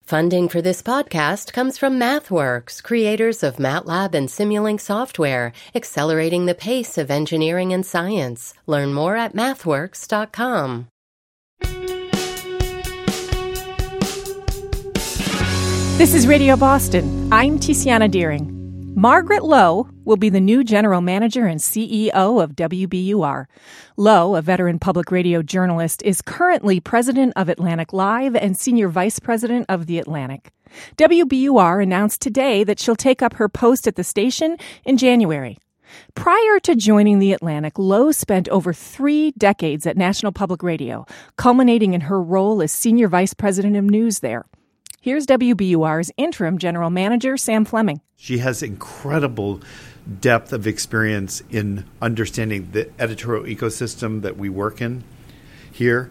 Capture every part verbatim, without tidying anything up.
Funding for this podcast comes from MathWorks, creators of MATLAB and Simulink software, accelerating the pace of engineering and science. Learn more at mathworks dot com. This is Radio Boston. I'm Tiziana Deering. Margaret Lowe will be the new general manager and C E O of W B U R. Lowe, a veteran public radio journalist, is currently president of Atlantic Live and senior vice president of The Atlantic. W B U R announced today that she'll take up her post at the station in January. Prior to joining The Atlantic, Lowe spent over three decades at National Public Radio, culminating in her role as senior vice president of news there. Here's W B U R's interim general manager, Sam Fleming. She has incredible depth of experience in understanding the editorial ecosystem that we work in here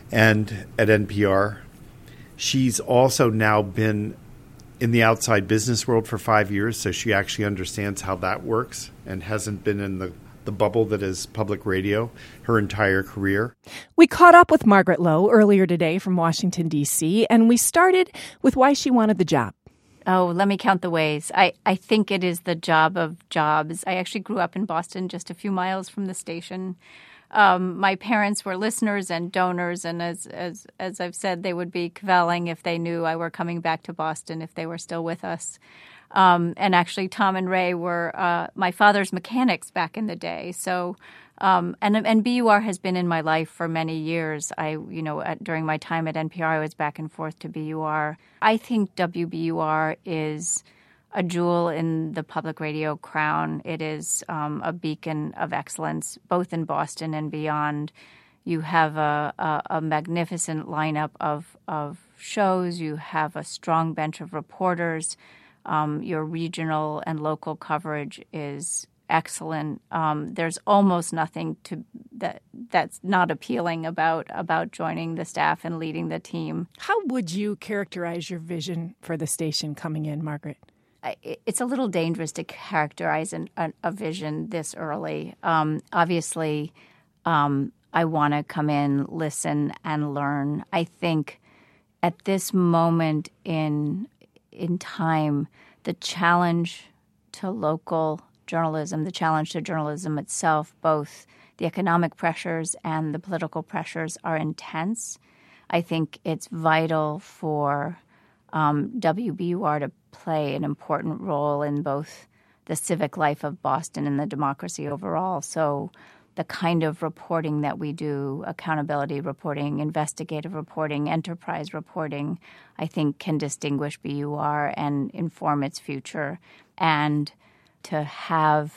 and at N P R. She's also now been in the outside business world for five years, so she actually understands how that works and hasn't been in the the bubble that is public radio her entire career. We caught up with Margaret Lowe earlier today from Washington, D C, and we started with why she wanted the job. Oh, let me count the ways. I, I think it is the job of jobs. I actually grew up in Boston, just a few miles from the station. Um, my parents were listeners and donors, and as, as as I've said, they would be cavelling if they knew I were coming back to Boston, if they were still with us. Um, and actually, Tom and Ray were uh, my father's mechanics back in the day. So, um, and and B U R has been in my life for many years. I, you know, at, during my time at N P R, I was back and forth to B U R. I think W B U R is a jewel in the public radio crown. It is um, a beacon of excellence, both in Boston and beyond. You have a, a, a magnificent lineup of of shows. You have a strong bench of reporters. Um, your regional and local coverage is excellent. Um, there's almost nothing to that that's not appealing about about joining the staff and leading the team. How would you characterize your vision for the station coming in, Margaret? I, it's a little dangerous to characterize an, a, a vision this early. Um, obviously, um, I want to come in, listen, and learn. I think at this moment in in time, the challenge to local journalism, the challenge to journalism itself, both the economic pressures and the political pressures are intense. I think it's vital for um, W B U R to play an important role in both the civic life of Boston and the democracy overall. So the kind of reporting that we do, accountability reporting, investigative reporting, enterprise reporting, I think can distinguish B U R and inform its future. And to have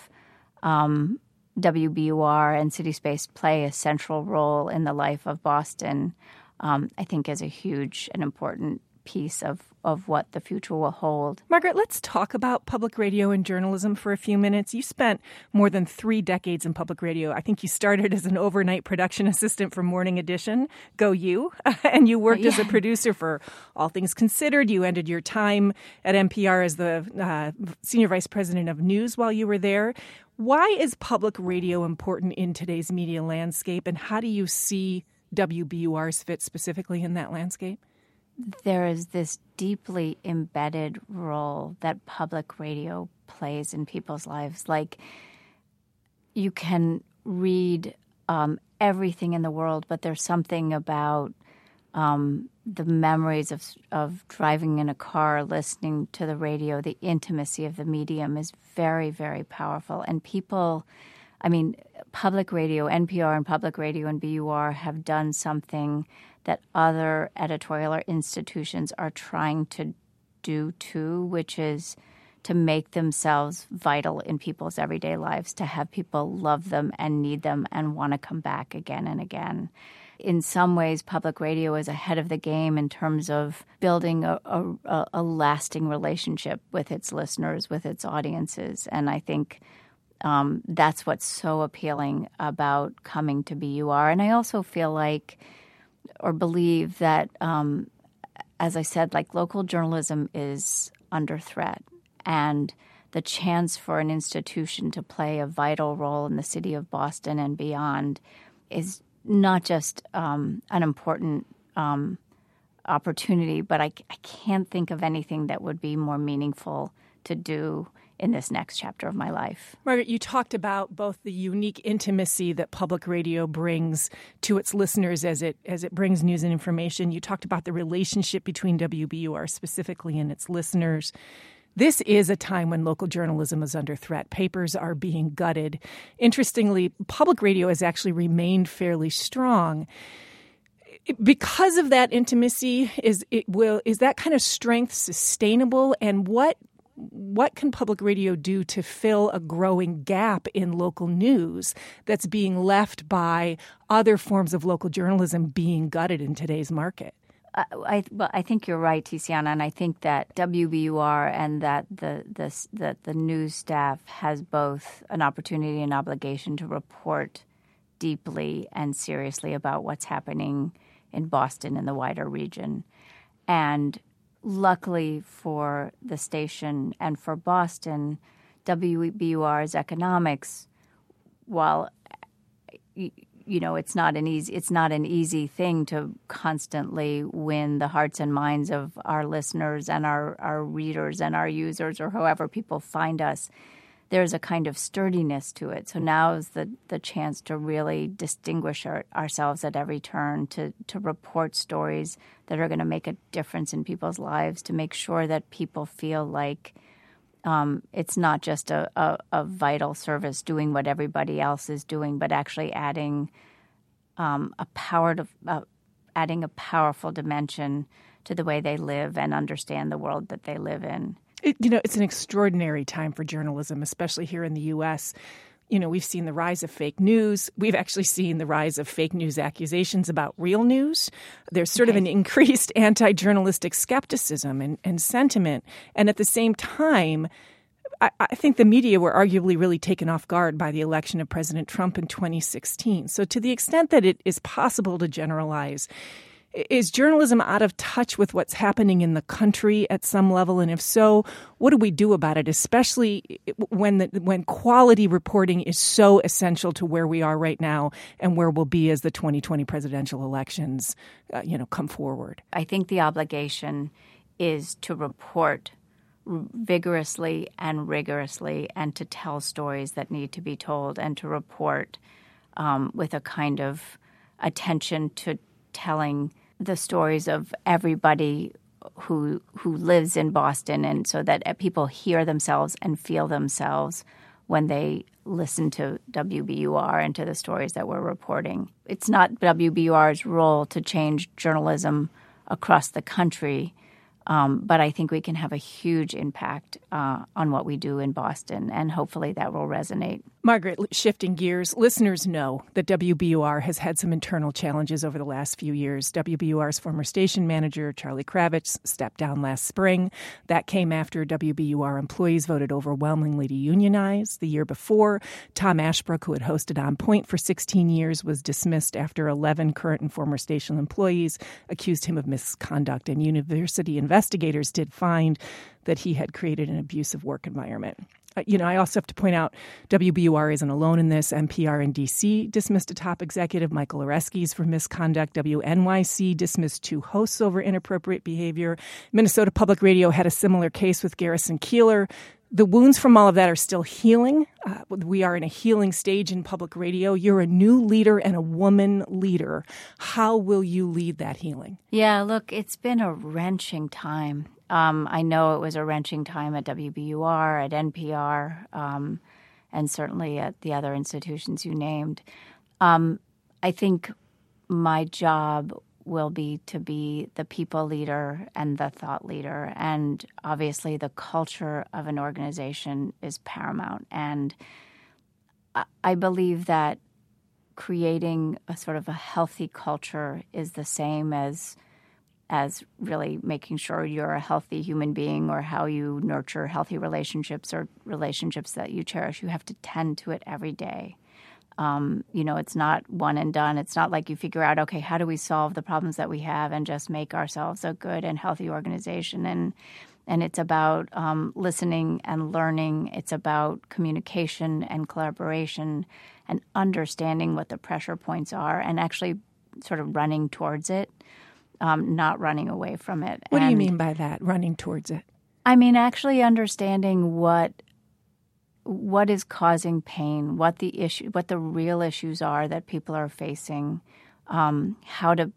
um, W B U R and CitySpace play a central role in the life of Boston, um, I think is a huge and important piece of, of what the future will hold. Margaret, let's talk about public radio and journalism for a few minutes. You spent more than three decades in public radio. I think you started as an overnight production assistant for Morning Edition, Go You, and you worked yeah. as a producer for All Things Considered. You ended your time at N P R as the uh, senior vice president of news while you were there. Why is public radio important in today's media landscape, and how do you see W B U R's fit specifically in that landscape? There is this deeply embedded role that public radio plays in people's lives. Like, you can read um, everything in the world, but there's something about um, the memories of of driving in a car, listening to the radio. The intimacy of the medium is very, very powerful. And people, I mean, public radio, N P R and public radio and B U R have done something that other editorial or institutions are trying to do too, which is to make themselves vital in people's everyday lives, to have people love them and need them and want to come back again and again. In some ways, public radio is ahead of the game in terms of building a, a, a lasting relationship with its listeners, with its audiences. And I think um, that's what's so appealing about coming to B U R. And I also feel like or believe that, um, as I said, like local journalism is under threat. And the chance for an institution to play a vital role in the city of Boston and beyond is not just um, an important um, opportunity, but I, I can't think of anything that would be more meaningful to do in this next chapter of my life. Margaret, you talked about both the unique intimacy that public radio brings to its listeners as it as it brings news and information. You talked about the relationship between W B U R specifically and its listeners. This is a time when local journalism is under threat. Papers are being gutted. Interestingly, public radio has actually remained fairly strong. Because of that intimacy, is it will is that kind of strength sustainable? And what what can public radio do to fill a growing gap in local news that's being left by other forms of local journalism being gutted in today's market? I, I, well, I think you're right, Tiziana, and I think that W B U R and that the, the, the, the news staff has both an opportunity and obligation to report deeply and seriously about what's happening in Boston and the wider region. And luckily for the station and for Boston, W B U R's economics, while you know it's not an easy it's not an easy thing to constantly win the hearts and minds of our listeners and our, our readers and our users or however people find us, there's a kind of sturdiness to it. So now is the, the chance to really distinguish our, ourselves at every turn, to, to report stories that are going to make a difference in people's lives, to make sure that people feel like um, it's not just a, a, a vital service doing what everybody else is doing, but actually adding um, a power to, uh, adding a powerful dimension to the way they live and understand the world that they live in. It, you know, it's an extraordinary time for journalism, especially here in the U S. You know, we've seen the rise of fake news. We've actually seen the rise of fake news accusations about real news. There's sort okay. of an increased anti-journalistic skepticism and, and sentiment. And at the same time, I, I think the media were arguably really taken off guard by the election of President Trump in twenty sixteen. So to the extent that it is possible to generalize, is journalism out of touch with what's happening in the country at some level? And if so, what do we do about it, especially when the, when quality reporting is so essential to where we are right now and where we'll be as the twenty twenty presidential elections, uh, you know, come forward? I think the obligation is to report vigorously and rigorously and to tell stories that need to be told and to report um, with a kind of attention to telling the stories of everybody who who lives in Boston, and so that people hear themselves and feel themselves when they listen to W B U R and to the stories that we're reporting. It's not W B U R's role to change journalism across the country, um, but I think we can have a huge impact uh, on what we do in Boston, and hopefully that will resonate. Margaret, shifting gears, listeners know that W B U R has had some internal challenges over the last few years. W B U R's former station manager, Charlie Kravitz, stepped down last spring. That came after W B U R employees voted overwhelmingly to unionize. The year before, Tom Ashbrook, who had hosted On Point for sixteen years, was dismissed after eleven current and former station employees accused him of misconduct, and university investigators did find that he had created an abusive work environment. You know, I also have to point out W B U R isn't alone in this. N P R in D C dismissed a top executive, Michael Oreskes, for misconduct. W N Y C dismissed two hosts over inappropriate behavior. Minnesota Public Radio had a similar case with Garrison Keillor. The wounds from all of that are still healing. Uh, we are in a healing stage in public radio. You're a new leader and a woman leader. How will you lead that healing? Yeah, look, it's been a wrenching time. Um, I know it was a wrenching time at W B U R, at N P R, um, and certainly at the other institutions you named. Um, I think my job will be to be the people leader and the thought leader. And obviously the culture of an organization is paramount. And I, I believe that creating a sort of a healthy culture is the same as as really making sure you're a healthy human being, or how you nurture healthy relationships or relationships that you cherish. You have to tend to it every day. Um, you know, it's not one and done. It's not like you figure out, okay, how do we solve the problems that we have and just make ourselves a good and healthy organization? And and it's about um, listening and learning. It's about communication and collaboration and understanding what the pressure points are and actually sort of running towards it. um, not running away from it. What and, do you mean by that, running towards it? I mean, actually understanding what what is causing pain, what the issue, what the real issues are that people are facing, um, how to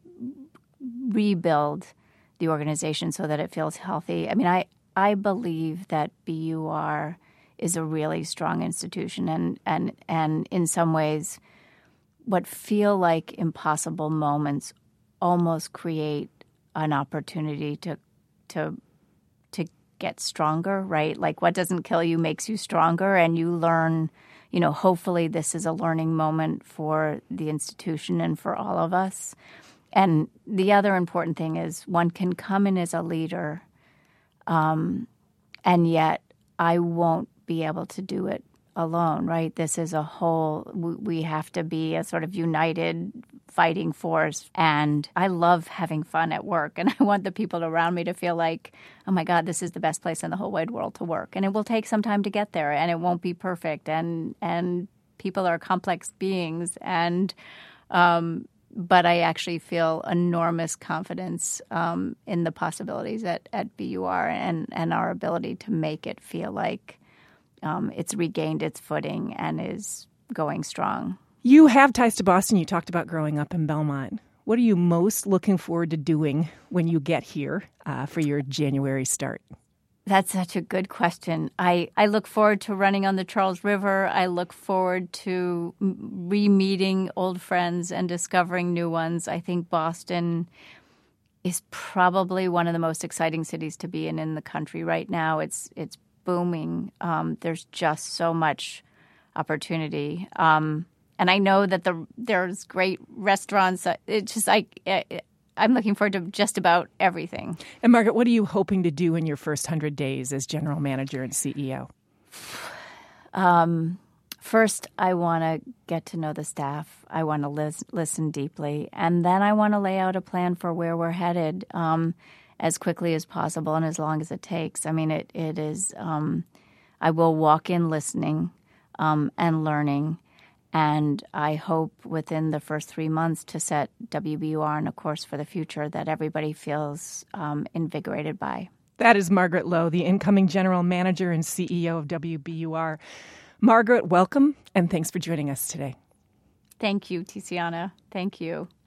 rebuild the organization so that it feels healthy. I mean, I, I believe that B U R is a really strong institution, and, and, and in some ways what feel like impossible moments almost create an opportunity to to to get stronger, right? Like what doesn't kill you makes you stronger, and you learn, you know, hopefully this is a learning moment for the institution and for all of us. And the other important thing is one can come in as a leader, um, and yet I won't be able to do it alone, right? This is a whole, we have to be a sort of united fighting force. And I love having fun at work. And I want the people around me to feel like, oh my God, this is the best place in the whole wide world to work. And it will take some time to get there, and it won't be perfect. And, and people are complex beings. And, um, but I actually feel enormous confidence um, in the possibilities at, at B U R and, and our ability to make it feel like um, it's regained its footing and is going strong. You have ties to Boston. You talked about growing up in Belmont. What are you most looking forward to doing when you get here uh, for your January start? That's such a good question. I, I look forward to running on the Charles River. I look forward to re-meeting old friends and discovering new ones. I think Boston is probably one of the most exciting cities to be in in the country right now. It's it's booming. Um, there's just so much opportunity. Um, and I know that the there's great restaurants. It's just like... It, I'm looking forward to just about everything. And Margaret, what are you hoping to do in your first one hundred days as general manager and C E O? Um, first, I want to get to know the staff. I want to lis- listen deeply. And then I want to lay out a plan for where we're headed um, as quickly as possible and as long as it takes. I mean, it, it is, um, I will walk in listening um, and learning. And I hope within the first three months to set W B U R on a course for the future that everybody feels um, invigorated by. That is Margaret Lowe, the incoming general manager and C E O of W B U R. Margaret, welcome, and thanks for joining us today. Thank you, Tiziana. Thank you.